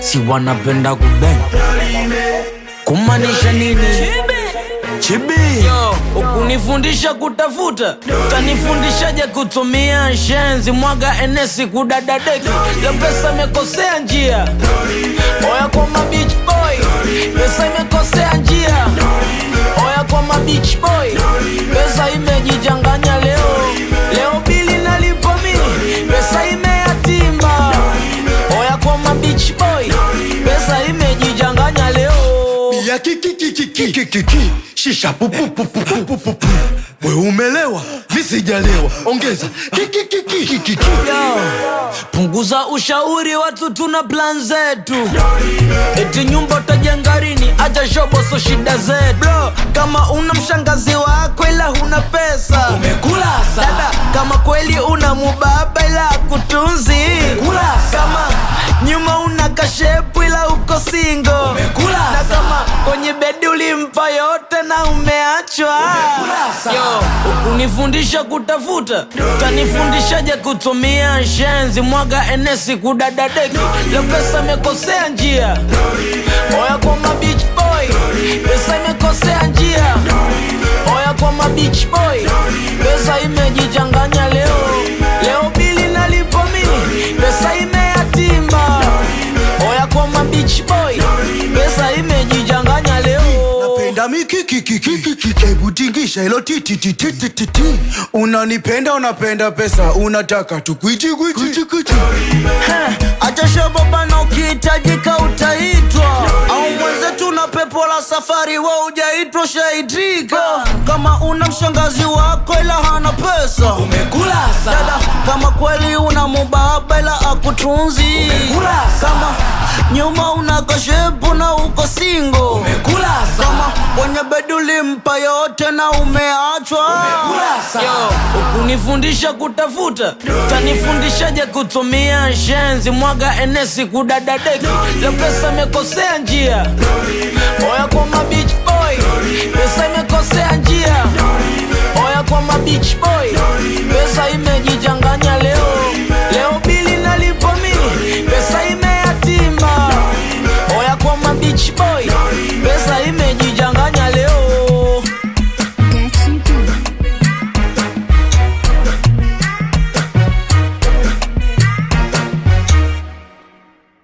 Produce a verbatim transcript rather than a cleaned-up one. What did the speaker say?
si wanapenda kubeng. Kumanisha nini? Chibi yo, ukunifundisha kutafuta, utanifundishaje kutumia shenzi? Mwaga enesi kudada deki, leo pesa imekosea njia. Oya kwa ma beach boy, pesa imekosea njia. Oya kwa ma beach boy, pesa imejichanganya leo. Leo bili nalipa mimi, pesa imeyatimba. Oya kwa ma beach boy, pesa imejichanganya leo. Ya kiki kiki kiki kiki shisha pupu pupu pupu pupu. We umelewa, mi sijalewa. Ongeza kiki kiki kiki kiki. Yo, punguza ushauri, watu tuna plan zetu. Eti nyumba utajenga lini? Acha shobo so shida zetu. Bro, kama una mshangazi wako ila huna pesa, umekula sana. Dada, kama kweli una mubaba ila kutunzi, umekula sana. Kama nyuma una kashepu ila uko single, umekula sana. Na kama kwenye bedi ulimpa yote na umeachwa, umekula sana. Yo, ukunifundisha kutafuta, utanifundishaje kutumia shenzi? Mwaga enesi kudada deki, leo pesa imekosea njia. Oya kwa ma beach boy, pesa imekosea njia. Oya kwa ma beach boy, pesa imejichanganya leo. Leo bili nalipa mimi, pesa imeyatimba. Oya kwa ma beach boy, pesa imejichanganya leo. Napenda miki kiki kiki kiki. Hebu tingisha ilo titi titi titi titi. Unanipenda unapenda pesa, unataka tukuiti kuiti kuiti kuiti. Acha shobo bana, ukihitajika utaitwa. Au mwenzetu na pepo la safari, wa ujaitwa shaitika. Kama una mshangazi wako ila hana pesa, umekula sana. Dada, kama kweli una mubaba ila akutunzi, umekula sana. Kama nyuma una kashepu na uko single, umekula sana. Kama kwenye bedi ulimpa yote na umeachwa, umekula sana. Yo, ukunifundisha kutafuta, utanifundishaje kutumia shenzi? Mwaga enesi kudada deki, leo pesa imekosea njia. Oya kwa ma beach boy,